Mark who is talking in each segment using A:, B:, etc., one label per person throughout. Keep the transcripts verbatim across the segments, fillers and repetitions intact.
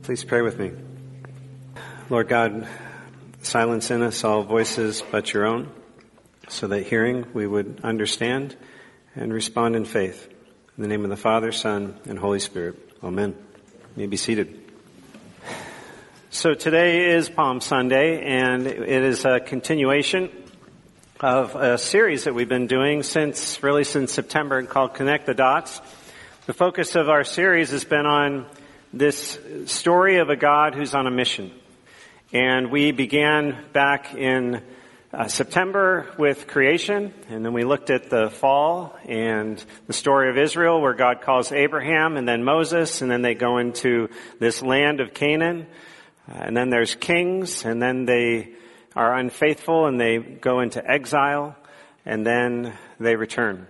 A: Please pray with me. Lord God, silence in us all voices but your own, so that hearing we would understand and respond in faith. In the name of the Father, Son, and Holy Spirit. Amen. You may be seated. So today is Palm Sunday, and it is a continuation of a series that we've been doing since, really since September, called Connect the Dots. The focus of our series has been on this story of a God who's on a mission. And we began back in uh, September with creation, and then we looked at the fall and the story of Israel, where God calls Abraham and then Moses, and then they go into this land of Canaan. Uh, and then there's kings, and then they are unfaithful and they go into exile, and then they return.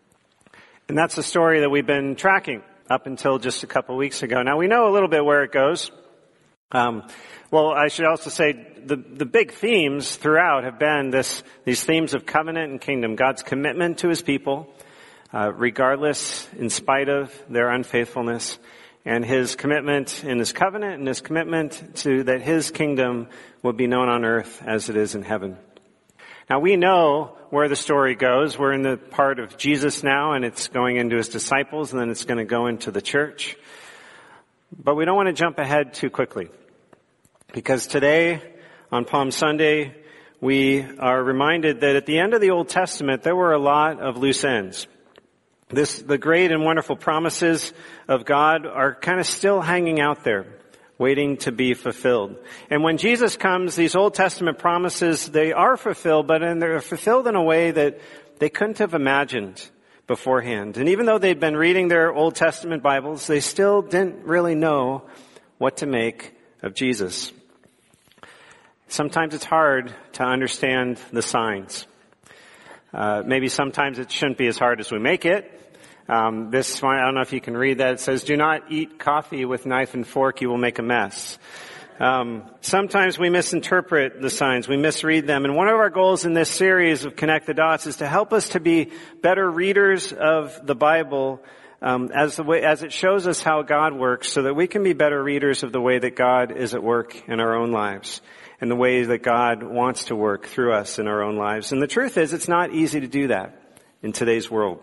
A: And that's the story that we've been tracking up until just a couple weeks ago. Now, we know a little bit where it goes. Um, well, I should also say the, the big themes throughout have been this, these themes of covenant and kingdom, God's commitment to his people, uh, regardless, in spite of their unfaithfulness, and his commitment in his covenant and his commitment to that his kingdom will be known on earth as it is in heaven. Now, we know where the story goes. We're in the part of Jesus now, and it's going into his disciples, and then it's going to go into the church. But we don't want to jump ahead too quickly, because today, on Palm Sunday, we are reminded that at the end of the Old Testament, there were a lot of loose ends. This, the great and wonderful promises of God are kind of still hanging out there, waiting to be fulfilled. And when Jesus comes, these Old Testament promises, they are fulfilled, but they're fulfilled in a way that they couldn't have imagined beforehand. And even though they'd been reading their Old Testament Bibles, they still didn't really know what to make of Jesus. Sometimes it's hard to understand the signs. Uh, maybe sometimes it shouldn't be as hard as we make it. Um, this one, I don't know if you can read that. It says, "Do not eat coffee with knife and fork, you will make a mess." Um, sometimes we misinterpret the signs, we misread them. And one of our goals in this series of Connect the Dots is to help us to be better readers of the Bible um, as the way, as it shows us how God works, so that we can be better readers of the way that God is at work in our own lives and the way that God wants to work through us in our own lives. And the truth is, it's not easy to do that in today's world.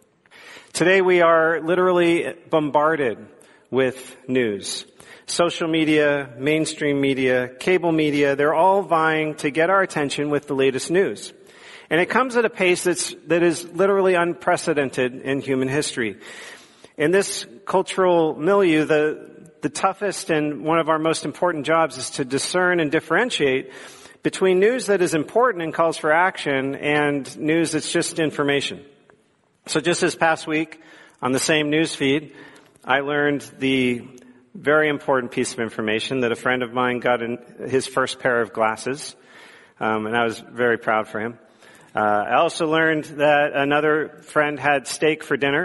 A: Today we are literally bombarded with news. Social media, mainstream media, cable media, they're all vying to get our attention with the latest news. And it comes at a pace that's, that is literally unprecedented in human history. In this cultural milieu, the, the toughest and one of our most important jobs is to discern and differentiate between news that is important and calls for action and news that's just information. So just this past week, on the same news feed, I learned the very important piece of information that a friend of mine got in his first pair of glasses, um, and I was very proud for him. Uh, I also learned that another friend had steak for dinner,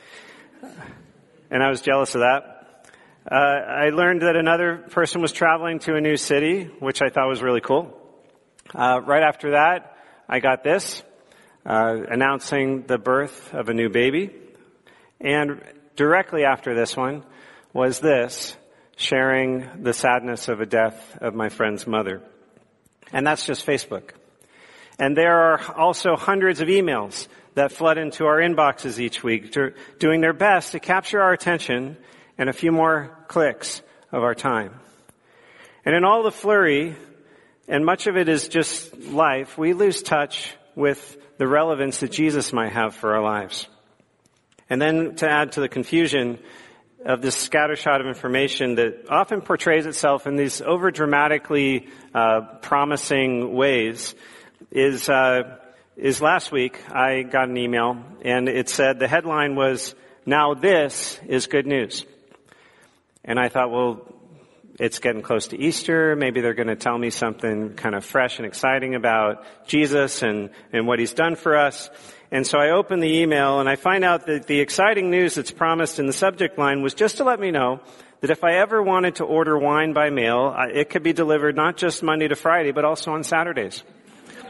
A: and I was jealous of that. Uh, I learned that another person was traveling to a new city, which I thought was really cool. Uh, right after that, I got this. Uh, announcing the birth of a new baby. And directly after this one was this, sharing the sadness of a death of my friend's mother. And that's just Facebook. And there are also hundreds of emails that flood into our inboxes each week, doing their best to capture our attention and a few more clicks of our time. And in all the flurry, and much of it is just life, we lose touch with the relevance that Jesus might have for our lives. And then to add to the confusion of this scattershot of information that often portrays itself in these over-dramatically uh, promising ways is, uh, is last week I got an email, and it said, the headline was, "Now this is good news." And I thought, well, it's getting close to Easter. Maybe they're going to tell me something kind of fresh and exciting about Jesus and, and what he's done for us. And so I open the email and I find out that the exciting news that's promised in the subject line was just to let me know that if I ever wanted to order wine by mail, it could be delivered not just Monday to Friday, but also on Saturdays.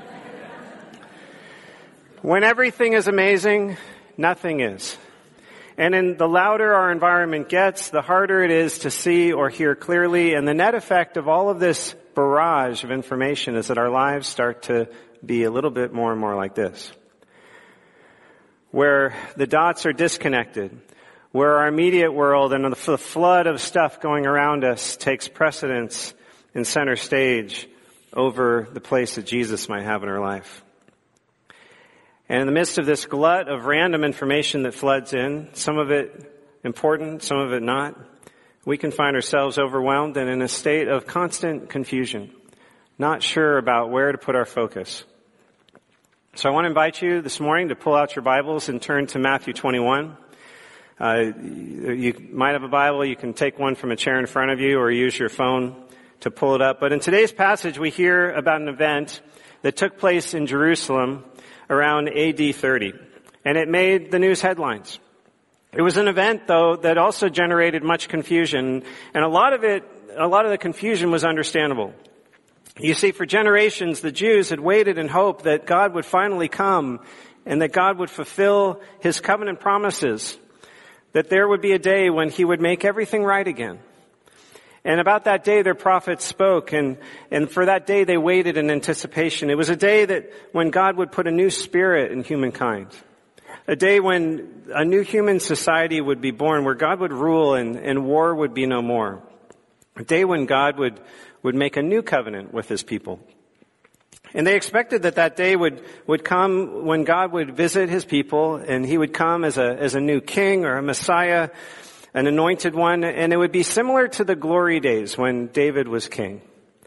A: When everything is amazing, nothing is. And in the louder our environment gets, the harder it is to see or hear clearly. And the net effect of all of this barrage of information is that our lives start to be a little bit more and more like this, where the dots are disconnected, where our immediate world and the flood of stuff going around us takes precedence in center stage over the place that Jesus might have in our life. And in the midst of this glut of random information that floods in, some of it important, some of it not, we can find ourselves overwhelmed and in a state of constant confusion, not sure about where to put our focus. So I want to invite you this morning to pull out your Bibles and turn to Matthew twenty-one. Uh, you might have a Bible. You can take one from a chair in front of you or use your phone to pull it up. But in today's passage, we hear about an event that took place in Jerusalem around A D thirty. And it made the news headlines. It was an event, though, that also generated much confusion. And a lot of it, a lot of the confusion was understandable. You see, for generations, the Jews had waited in hope that God would finally come and that God would fulfill His covenant promises, that there would be a day when He would make everything right again. And about that day, their prophets spoke, and, and for that day, they waited in anticipation. It was a day that when God would put a new spirit in humankind, a day when a new human society would be born, where God would rule and, and war would be no more. A day when God would, would make a new covenant with His people. And they expected that that day would, would come when God would visit His people, and He would come as a, as a new king or a Messiah, an anointed one, and it would be similar to the glory days when David was king.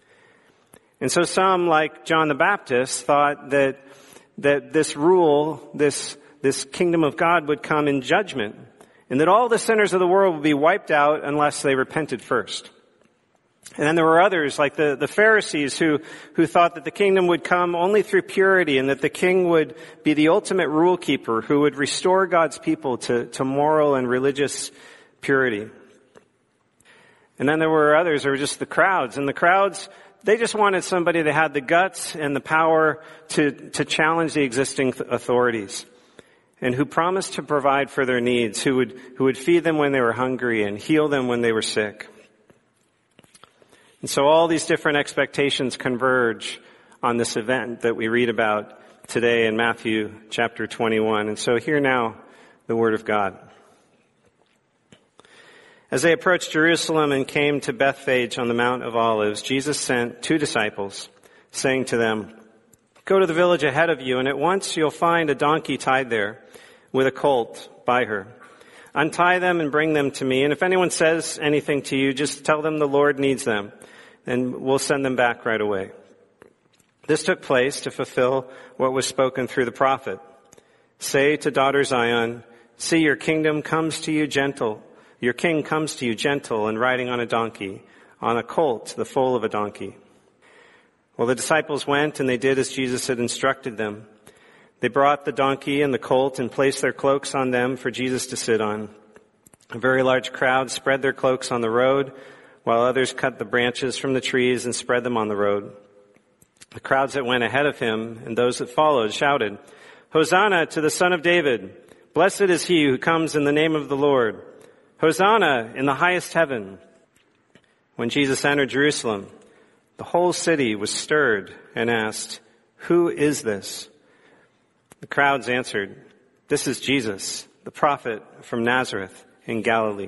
A: And so some, like John the Baptist, thought that, that this rule, this, this kingdom of God would come in judgment, and that all the sinners of the world would be wiped out unless they repented first. And then there were others, like the, the Pharisees, who, who thought that the kingdom would come only through purity and that the king would be the ultimate rule keeper who would restore God's people to, to moral and religious purity. And then there were others, there were just the crowds. And the crowds, they just wanted somebody that had the guts and the power to, to challenge the existing authorities, and who promised to provide for their needs, who would, who would feed them when they were hungry and heal them when they were sick. And so all these different expectations converge on this event that we read about today in Matthew chapter twenty-one. And so hear now the word of God. As they approached Jerusalem and came to Bethphage on the Mount of Olives, Jesus sent two disciples, saying to them, "Go to the village ahead of you, and at once you'll find a donkey tied there with a colt by her. Untie them and bring them to me. And if anyone says anything to you, just tell them the Lord needs them, and we'll send them back right away." This took place to fulfill what was spoken through the prophet. "Say to daughter Zion, see, your kingdom comes to you gentle. Your king comes to you gentle and riding on a donkey, on a colt, the foal of a donkey." Well, the disciples went and they did as Jesus had instructed them. They brought the donkey and the colt and placed their cloaks on them for Jesus to sit on. A very large crowd spread their cloaks on the road, while others cut the branches from the trees and spread them on the road. The crowds that went ahead of him and those that followed shouted, "Hosanna to the Son of David! Blessed is he who comes in the name of the Lord! Hosanna in the highest heaven!" When Jesus entered Jerusalem, the whole city was stirred and asked, "Who is this?" The crowds answered, "This is Jesus, the prophet from Nazareth in Galilee."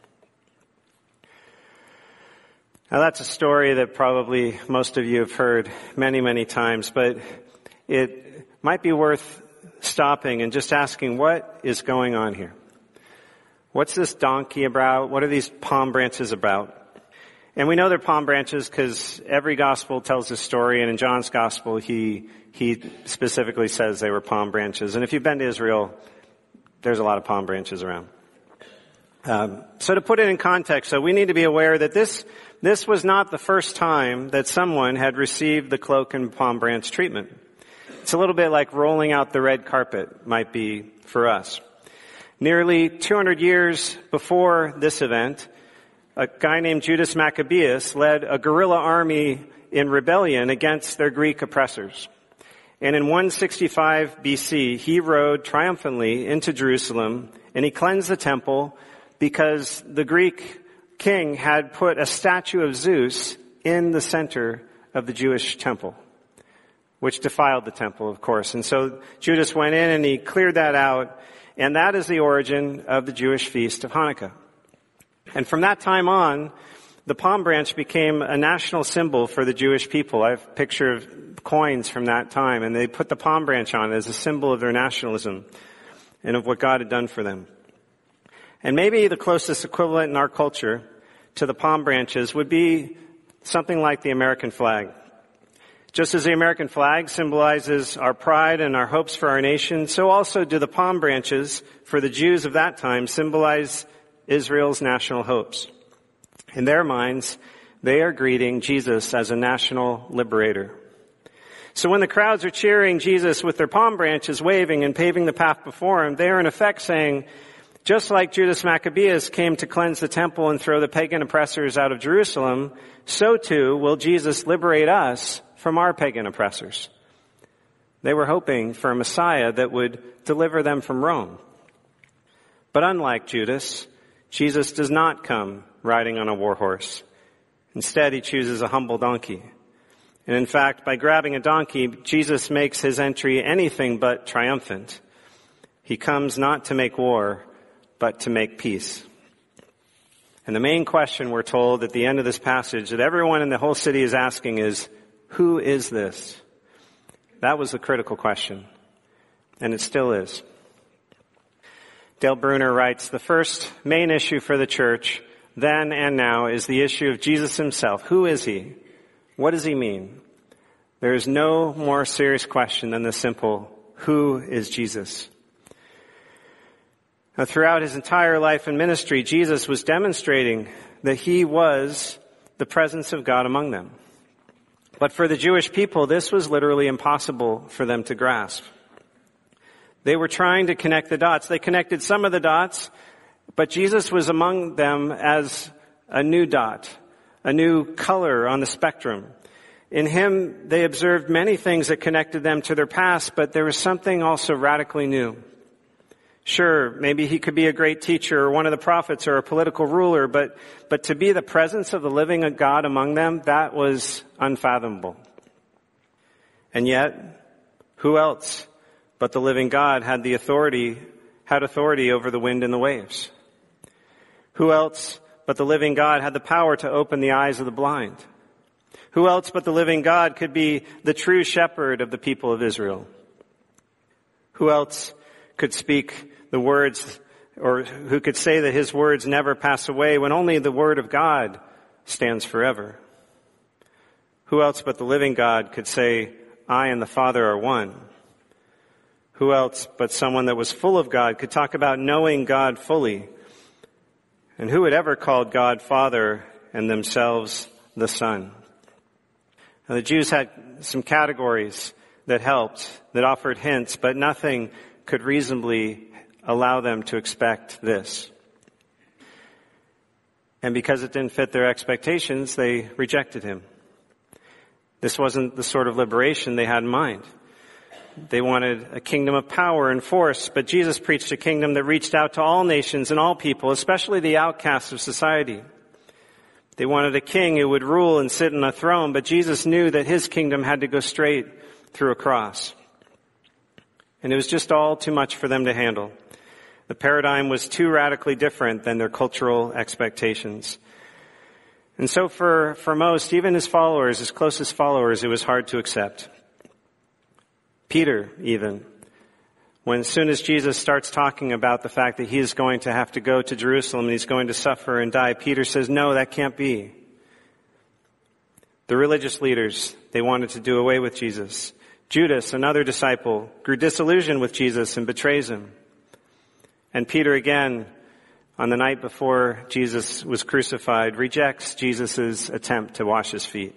A: Now that's a story that probably most of you have heard many, many times, but it might be worth stopping and just asking, what is going on here? What's this donkey about? What are these palm branches about? And we know they're palm branches because every gospel tells this story, and in John's gospel, he he specifically says they were palm branches. And if you've been to Israel, there's a lot of palm branches around. Um, so to put it in context, so we need to be aware that this this was not the first time that someone had received the cloak and palm branch treatment. It's a little bit like rolling out the red carpet might be for us. Nearly two hundred years before this event, a guy named Judas Maccabeus led a guerrilla army in rebellion against their Greek oppressors. And in one sixty-five B C, he rode triumphantly into Jerusalem, and he cleansed the temple because the Greek king had put a statue of Zeus in the center of the Jewish temple, which defiled the temple, of course. And so Judas went in and he cleared that out, and that is the origin of the Jewish feast of Hanukkah. And from that time on, the palm branch became a national symbol for the Jewish people. I have a picture of coins from that time, and they put the palm branch on as a symbol of their nationalism and of what God had done for them. And maybe the closest equivalent in our culture to the palm branches would be something like the American flag. Just as the American flag symbolizes our pride and our hopes for our nation, so also do the palm branches for the Jews of that time symbolize Israel's national hopes. In their minds, they are greeting Jesus as a national liberator. So when the crowds are cheering Jesus with their palm branches waving and paving the path before him, they are in effect saying, just like Judas Maccabeus came to cleanse the temple and throw the pagan oppressors out of Jerusalem, so too will Jesus liberate us from our pagan oppressors. They were hoping for a Messiah that would deliver them from Rome. But unlike Judas, Jesus does not come riding on a war horse. Instead, he chooses a humble donkey. And in fact, by grabbing a donkey, Jesus makes his entry anything but triumphant. He comes not to make war, but to make peace. And the main question, we're told at the end of this passage, that everyone in the whole city is asking is, who is this? That was the critical question. And it still is. Dale Bruner writes, the first main issue for the church then and now is the issue of Jesus himself. Who is he? What does he mean? There is no more serious question than the simple, who is Jesus? Now, throughout his entire life and ministry, Jesus was demonstrating that he was the presence of God among them. But for the Jewish people, this was literally impossible for them to grasp. They were trying to connect the dots. They connected some of the dots, but Jesus was among them as a new dot, a new color on the spectrum. In him, they observed many things that connected them to their past, but there was something also radically new. Sure, maybe he could be a great teacher or one of the prophets or a political ruler, but, but to be the presence of the living God among them, that was unfathomable. And yet, who else but the living God had the authority, had authority over the wind and the waves? Who else but the living God had the power to open the eyes of the blind? Who else but the living God could be the true shepherd of the people of Israel? Who else could speak the words, or who could say that his words never pass away when only the word of God stands forever? Who else but the living God could say, I and the Father are one? Who else but someone that was full of God could talk about knowing God fully? And who had ever called God Father and themselves the Son? Now, the Jews had some categories that helped, that offered hints, but nothing could reasonably allow them to expect this. And because it didn't fit their expectations, they rejected him. This wasn't the sort of liberation they had in mind. They wanted a kingdom of power and force, but Jesus preached a kingdom that reached out to all nations and all people, especially the outcasts of society. They wanted a king who would rule and sit on a throne, but Jesus knew that his kingdom had to go straight through a cross. And it was just all too much for them to handle. The paradigm was too radically different than their cultural expectations. And so for, for most, even his followers, his closest followers, it was hard to accept. Peter, even, when as soon as Jesus starts talking about the fact that he is going to have to go to Jerusalem and he's going to suffer and die, Peter says, no, that can't be. The religious leaders, they wanted to do away with Jesus. Judas, another disciple, grew disillusioned with Jesus and betrays him. And Peter again, on the night before Jesus was crucified, rejects Jesus' attempt to wash his feet.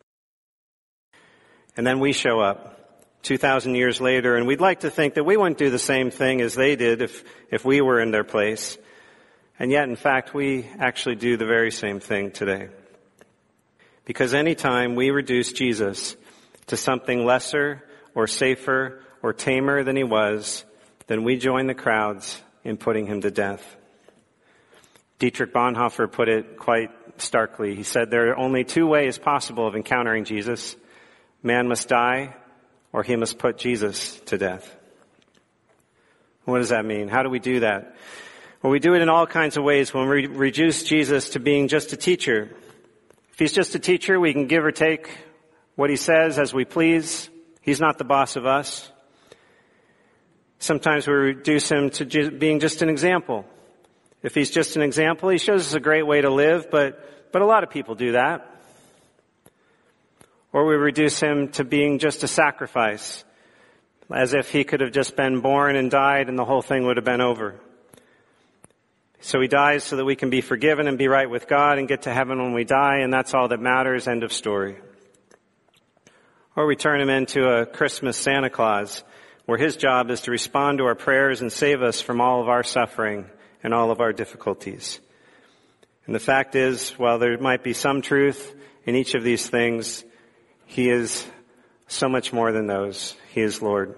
A: And then we show up two thousand years later, and we'd like to think that we wouldn't do the same thing as they did if, if we were in their place. And yet, in fact, we actually do the very same thing today. Because anytime we reduce Jesus to something lesser or safer or tamer than he was, then we join the crowds in putting him to death. Dietrich Bonhoeffer put it quite starkly. He said, there are only two ways possible of encountering Jesus. Man must die, or he must put Jesus to death. What does that mean? How do we do that? Well, we do it in all kinds of ways when we reduce Jesus to being just a teacher. If he's just a teacher, we can give or take what he says as we please. He's not the boss of us. Sometimes we reduce him to ju- being just an example. If he's just an example, he shows us a great way to live, but, but a lot of people do that. Or we reduce him to being just a sacrifice, as if he could have just been born and died and the whole thing would have been over. So he dies so that we can be forgiven and be right with God and get to heaven when we die, and that's all that matters, end of story. Or we turn him into a Christmas Santa Claus, where his job is to respond to our prayers and save us from all of our suffering and all of our difficulties. And the fact is, while there might be some truth in each of these things, he is so much more than those. He is Lord.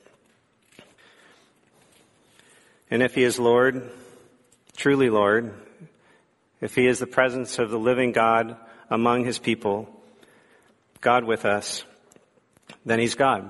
A: And if he is Lord, truly Lord, if he is the presence of the living God among his people, God with us, then he's God.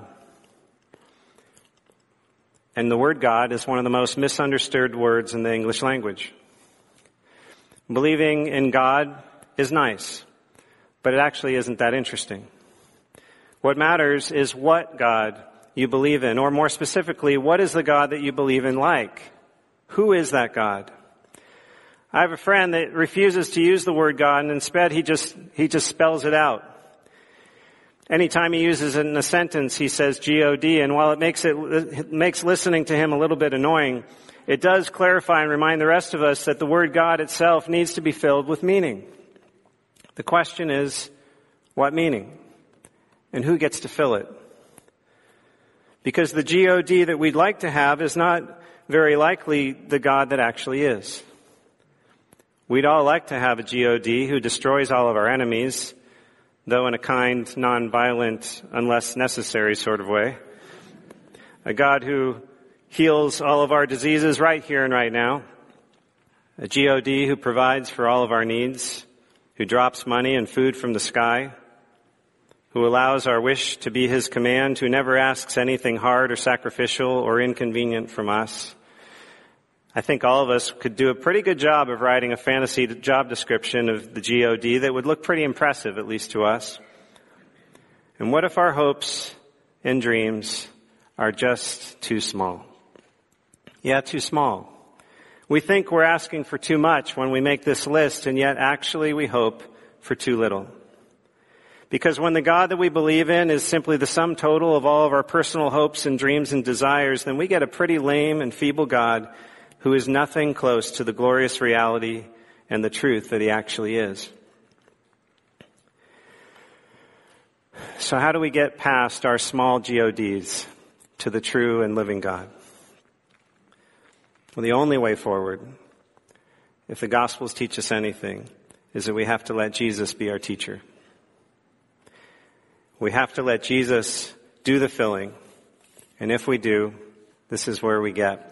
A: And the word God is one of the most misunderstood words in the English language. Believing in God is nice, but it actually isn't that interesting. What matters is what God you believe in, or more specifically, what is the God that you believe in like? Who is that God? I have a friend that refuses to use the word God, and instead he just, he just spells it out. Anytime he uses it in a sentence, he says G O D, and while it makes it, it makes listening to him a little bit annoying, it does clarify and remind the rest of us that the word God itself needs to be filled with meaning. The question is, what meaning? And who gets to fill it? Because the G O D that we'd like to have is not very likely the God that actually is. We'd all like to have a G O D who destroys all of our enemies, though in a kind, non-violent, unless necessary sort of way. A God who heals all of our diseases right here and right now. A G O D who provides for all of our needs, who drops money and food from the sky, who allows our wish to be his command, who never asks anything hard or sacrificial or inconvenient from us. I think all of us could do a pretty good job of writing a fantasy job description of the G O D that would look pretty impressive, at least to us. And what if our hopes and dreams are just too small? Yeah, too small. We think we're asking for too much when we make this list, and yet actually we hope for too little. Because when the God that we believe in is simply the sum total of all of our personal hopes and dreams and desires, then we get a pretty lame and feeble God who is nothing close to the glorious reality and the truth that he actually is. So how do we get past our small G O Ds to the true and living God? Well, the only way forward, if the Gospels teach us anything, is that we have to let Jesus be our teacher. We have to let Jesus do the filling. And if we do, this is where we get.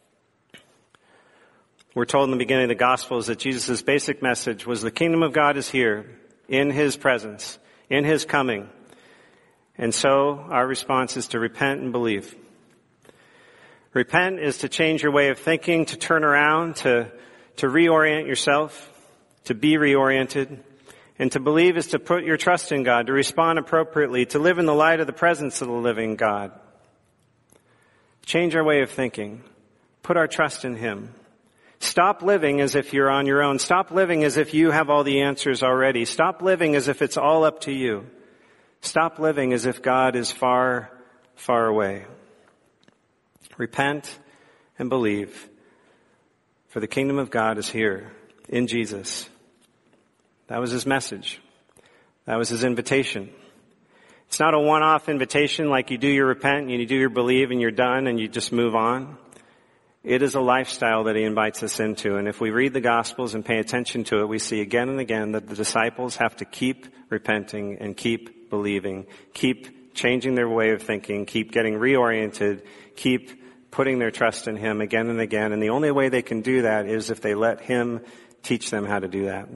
A: We're told in the beginning of the Gospels that Jesus' basic message was the kingdom of God is here, in his presence, in his coming. And so our response is to repent and believe. Repent is to change your way of thinking, to turn around, to, to reorient yourself, to be reoriented. And to believe is to put your trust in God, to respond appropriately, to live in the light of the presence of the living God. Change our way of thinking. Put our trust in him. Stop living as if you're on your own. Stop living as if you have all the answers already. Stop living as if it's all up to you. Stop living as if God is far, far away. Repent and believe, for the kingdom of God is here in Jesus. That was his message. That was his invitation. It's not a one-off invitation like you do your repent and you do your believe and you're done and you just move on. It is a lifestyle that he invites us into. And if we read the Gospels and pay attention to it, we see again and again that the disciples have to keep repenting and keep believing, keep keep changing their way of thinking, keep getting reoriented, keep putting their trust in Him again and again. And the only way they can do that is if they let Him teach them how to do that.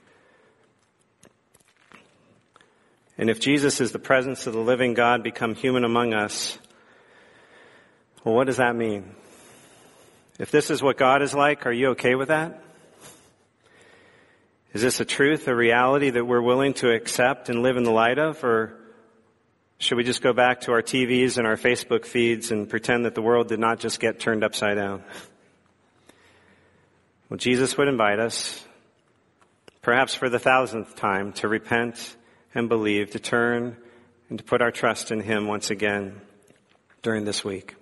A: And if Jesus is the presence of the living God become human among us, well, what does that mean? If this is what God is like, are you okay with that? Is this a truth, a reality that we're willing to accept and live in the light of? Or should we just go back to our T Vs and our Facebook feeds and pretend that the world did not just get turned upside down? Well, Jesus would invite us, perhaps for the thousandth time, to repent and believe, to turn and to put our trust in Him once again during this week.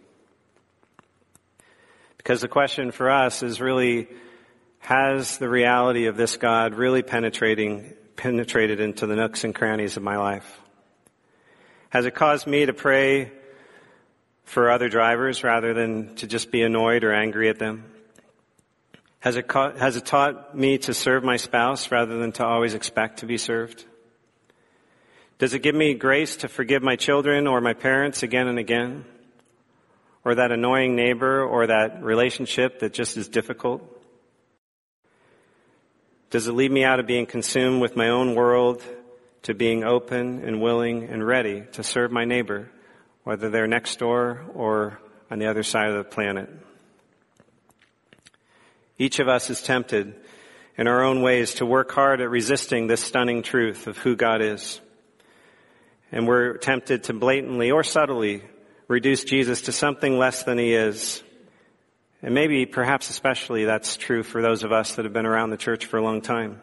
A: Because the question for us is really, has the reality of this God really penetrating, penetrated into the nooks and crannies of my life? Has it caused me to pray for other drivers rather than to just be annoyed or angry at them? Has it, ca- has it taught me to serve my spouse rather than to always expect to be served? Does it give me grace to forgive my children or my parents again and again? Or that annoying neighbor or that relationship that just is difficult? Does it lead me out of being consumed with my own world to being open and willing and ready to serve my neighbor, whether they're next door or on the other side of the planet? Each of us is tempted in our own ways to work hard at resisting this stunning truth of who God is. And we're tempted to blatantly or subtly reduce Jesus to something less than He is. And maybe, perhaps especially, that's true for those of us that have been around the church for a long time.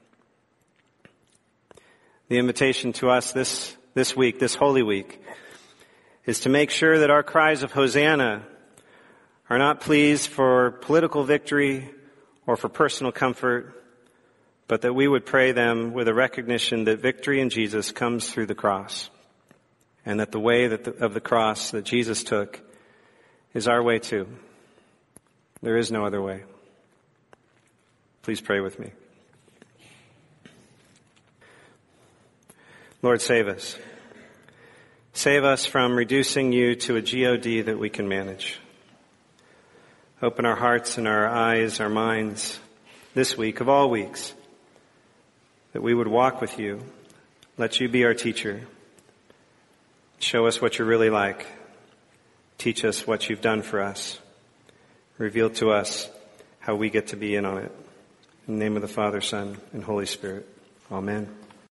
A: The invitation to us this, this week, this Holy Week, is to make sure that our cries of Hosanna are not pleas for political victory or for personal comfort, but that we would pray them with a recognition that victory in Jesus comes through the cross, and that the way that the, of the cross that Jesus took is our way too. There is no other way. Please pray with me. Lord, save us. Save us from reducing You to a G O D that we can manage. Open our hearts and our eyes, our minds, this week of all weeks, that we would walk with You. Let You be our teacher. Show us what You're really like. Teach us what You've done for us. Reveal to us how we get to be in on it. In the name of the Father, Son, and Holy Spirit. Amen.